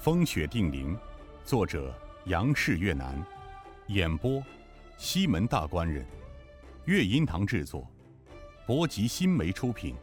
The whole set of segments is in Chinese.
风雪定陵，作者杨氏越南，演播西门大官人，乐音堂制作，博吉新媒出品。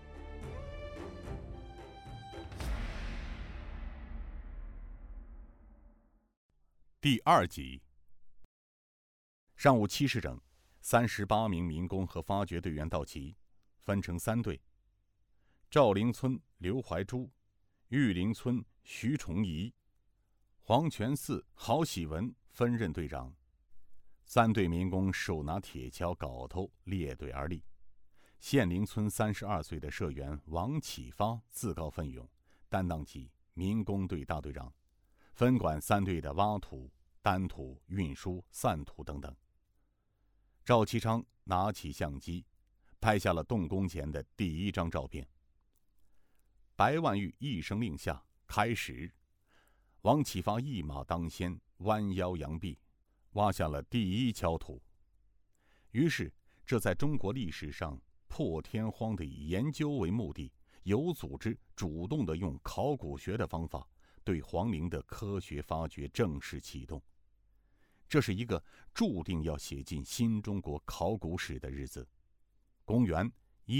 第2集。上午7时整，38名民工和发掘队员到齐，分成3队。赵陵村刘怀珠，玉林村徐崇仪，黄泉寺郝喜文分任队长。3队民工手拿铁锹、镐头，列队而立。县陵村32岁的社员王启发自告奋勇，担当起民工队大队长，分管3队的挖土、担土、运输、散土等等。赵其昌拿起相机，拍下了动工前的第1张照片。白万玉一声令下，开始。王启发一马当先，弯腰扬臂，挖下了第1锹土。于是，这在中国历史上破天荒的以研究为目的，有组织、主动的用考古学的方法，对皇陵的科学发掘正式启动。这是一个注定要写进新中国考古史的日子。公元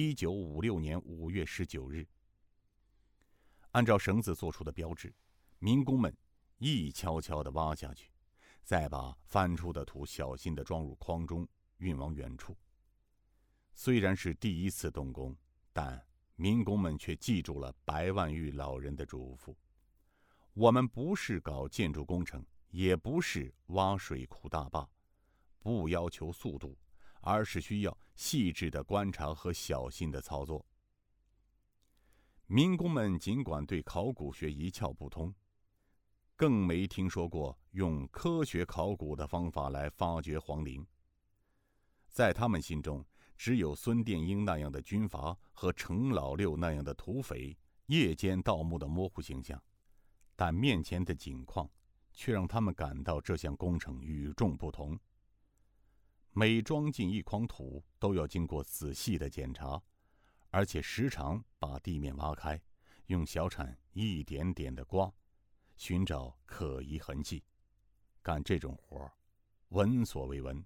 1956年5月19日，按照绳子做出的标志，民工们一锹锹地挖下去，再把翻出的土小心地装入筐中，运往远处。虽然是第1次动工，但民工们却记住了白万玉老人的嘱咐：我们不是搞建筑工程，也不是挖水库大坝，不要求速度，而是需要细致的观察和小心的操作。民工们尽管对考古学一窍不通，更没听说过用科学考古的方法来发掘皇陵。在他们心中，只有孙殿英那样的军阀和程老六那样的土匪夜间盗墓的模糊形象，但面前的景况却让他们感到这项工程与众不同。每装进1筐土都要经过仔细的检查，而且时常把地面挖开，用小铲一点点地刮，寻找可疑痕迹。干这种活闻所未闻。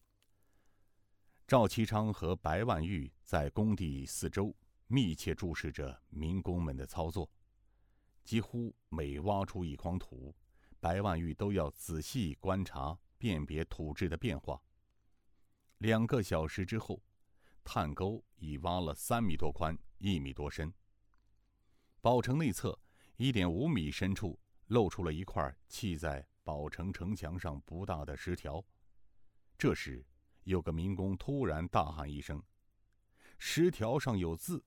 赵其昌和白万玉在工地4周密切注视着民工们的操作，几乎每挖出1筐土，白万玉都要仔细观察辨别土质的变化。2个小时之后，探沟已挖了3米多宽，1米多深。宝城内侧1.5米深处露出了一块砌在宝城城墙上不大的石条。这时，有个民工突然大喊一声：“石条上有字！”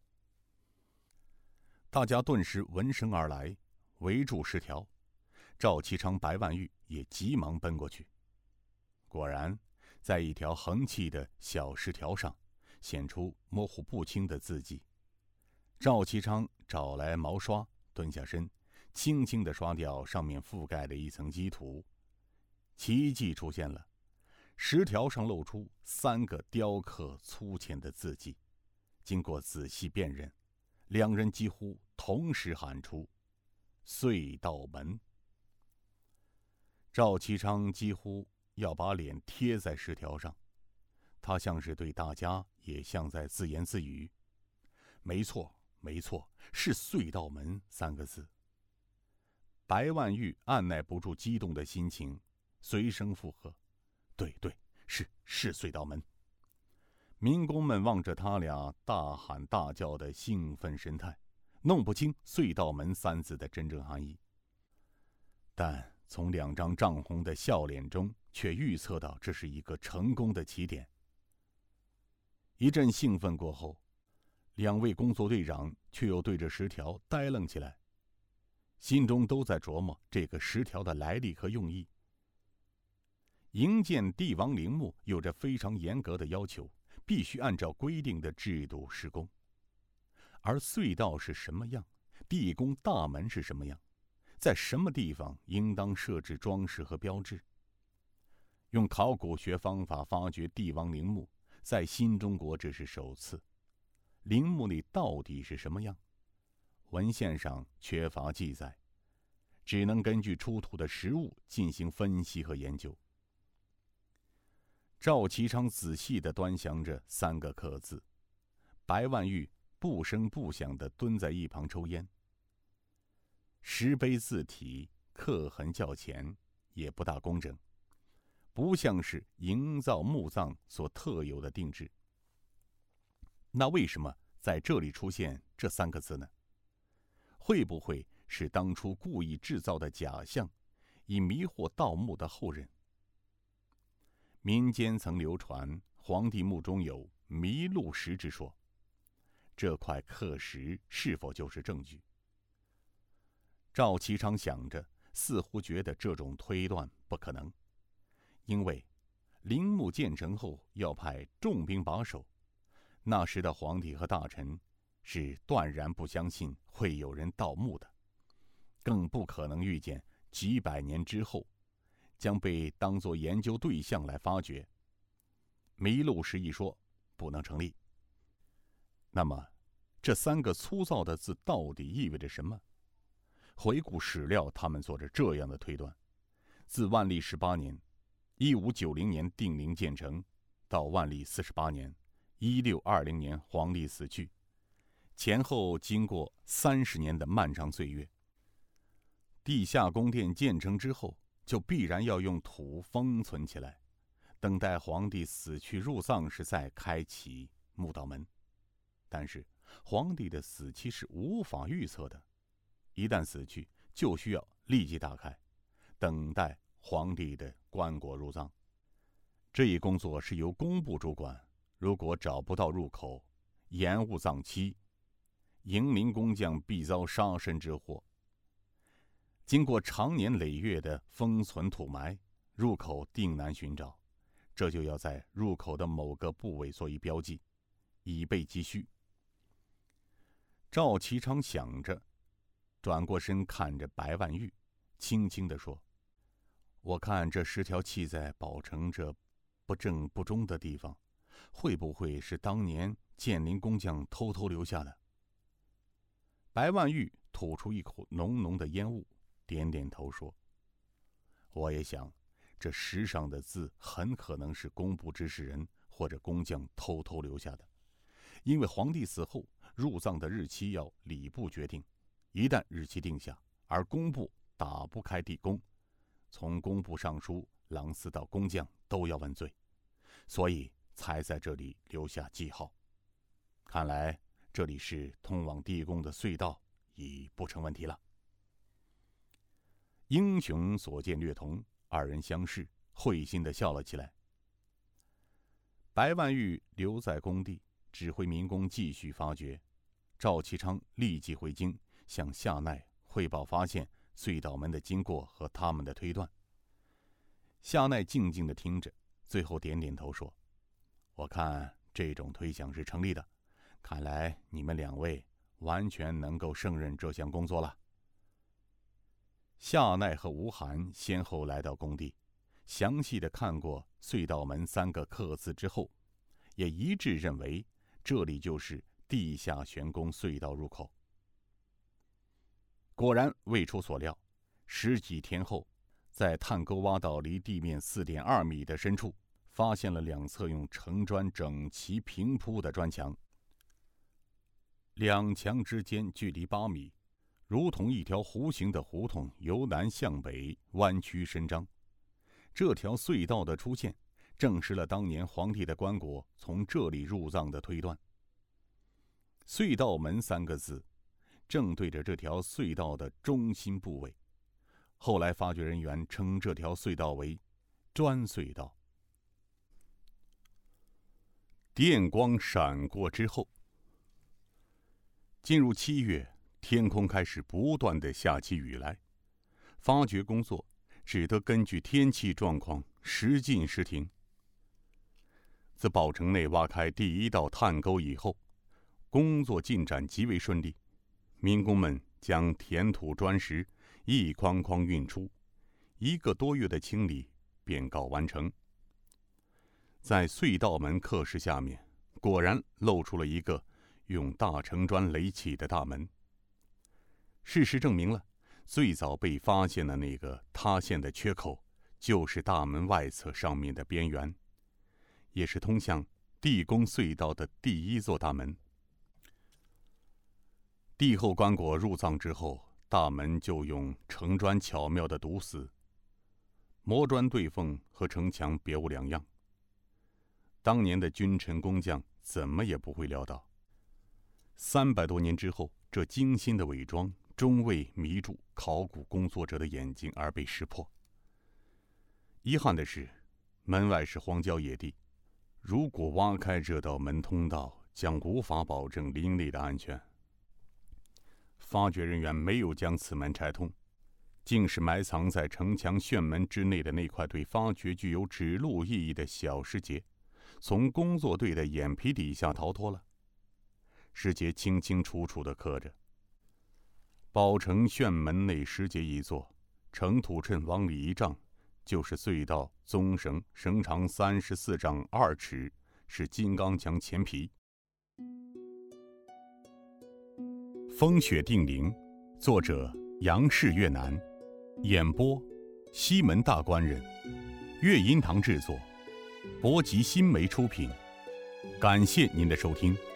大家顿时闻声而来，围住石条。赵其昌、白万玉也急忙奔过去。果然，在一条横砌的小石条上显出模糊不清的字迹。赵其昌找来毛刷，蹲下身，轻轻地刷掉上面覆盖的一层积土。奇迹出现了，石条上露出3个雕刻粗浅的字迹。经过仔细辨认，2人几乎同时喊出：“隧道门！”赵其昌几乎要把脸贴在石条上，他像是对大家，也像在自言自语：“没错，没错，是隧道门3个字。”白万玉按耐不住激动的心情，随声附和：“对对，是隧道门。”民工们望着他俩大喊大叫的兴奋神态，弄不清隧道门3字的真正含义，但从2张涨红的笑脸中却预测到这是一个成功的起点。一阵兴奋过后，2位工作队长却又对着石条呆愣起来，心中都在琢磨这个石条的来历和用意。营建帝王陵墓有着非常严格的要求，必须按照规定的制度施工。而隧道是什么样，地宫大门是什么样，在什么地方应当设置装饰和标志。用考古学方法发掘帝王陵墓，在新中国这是首次。陵墓里到底是什么样？文献上缺乏记载， 只能根据出土的实物进行分析和研究。赵其昌仔细地端详着3个刻字，白万玉不声不响地蹲在一旁抽烟。石碑字体刻痕较浅，也不大工整，不像是营造墓葬所特有的定制。那为什么在这里出现这3个字呢？会不会是当初故意制造的假象，以迷惑盗墓的后人？民间曾流传黄帝墓中有麋鹿石之说，这块刻石是否就是证据？赵其昌想着，似乎觉得这种推断不可能，因为陵墓建成后要派重兵把守，那时的皇帝和大臣是断然不相信会有人盗墓的，更不可能预见几百年之后将被当作研究对象来发掘。麋鹿石一说不能成立。那么这3个粗糙的字到底意味着什么？回顾史料，他们做着这样的推断：自万历18年1590年定陵建成，到万历48年1620年皇帝死去，前后经过30年的漫长岁月。地下宫殿建成之后，就必然要用土封存起来，等待皇帝死去入葬时再开启墓道门。但是皇帝的死期是无法预测的，一旦死去，就需要立即打开，等待皇帝的棺椁入葬。这一工作是由工部主管，如果找不到入口，延误葬期，迎陵工匠必遭杀身之祸。经过长年累月的封存土埋，入口定难寻找，这就要在入口的某个部位做一标记，以备急需。赵其昌想着，转过身看着白万玉，轻轻地说：“我看这10条砌在宝城这不正不中的地方，会不会是当年建陵工匠偷偷留下的？”白万玉吐出一口浓浓的烟雾，点点头说：“我也想，这石上的字很可能是工部指使人或者工匠偷偷留下的。因为皇帝死后，入葬的日期要礼部决定，一旦日期定下，而工部打不开地宫，从工部尚书、郎司到工匠都要问罪，所以才在这里留下记号。看来这里是通往地宫的隧道，已不成问题了。”英雄所见略同，二人相视，会心地笑了起来。白万玉留在工地，指挥民工继续发掘。赵其昌立即回京，向夏奈汇报发现隧道门的经过和他们的推断。夏奈静静地听着，最后点点头说：“我看这种推想是成立的，看来你们2位完全能够胜任这项工作了。”夏奈和吴涵先后来到工地，详细地看过隧道门3个刻字之后，也一致认为这里就是地下玄宫隧道入口。果然未出所料，10几天后，在探沟挖到离地面4.2米的深处，发现了2侧用橙砖整齐平铺的砖墙，2墙之间距离8米，如同一条弧形的胡同由南向北弯曲伸张。这条隧道的出现，证实了当年皇帝的棺椁从这里入葬的推断。隧道门3个字正对着这条隧道的中心部位，后来发掘人员称这条隧道为砖隧道。电光闪过之后，进入7月，天空开始不断地下起雨来，发掘工作只得根据天气状况时进时停。自宝城内挖开第1道探沟以后，工作进展极为顺利，民工们将填土砖石一筐筐运出，1个多月的清理便告完成。在隧道门刻石下面，果然露出了一个用大橙砖垒起的大门。事实证明了， 最早被发现的那个塌陷的缺口，就是大门外侧上面的边缘，也是通向地宫隧道的第一座大门。帝后棺椁入葬之后，大门就用城砖巧妙地堵死，磨砖对缝和城墙别无两样。当年的君臣工匠怎么也不会料到，300多年之后，这精心的伪装终未迷住考古工作者的眼睛而被识破。遗憾的是，门外是荒郊野地，如果挖开这道门通道，将无法保证邻里的安全。发掘人员没有将此门拆通，竟是埋藏在城墙旋门之内的那块对发掘具有指路意义的小石节，从工作队的眼皮底下逃脱了。石节清清楚楚地刻着：宝城旋门内石节一座，城土秤往里一丈，就是隧道棕绳，绳长34丈2尺，是金刚墙前皮。风雪定陵，作者杨氏越南，演播西门大官人，乐音堂制作，博吉新媒出品。感谢您的收听。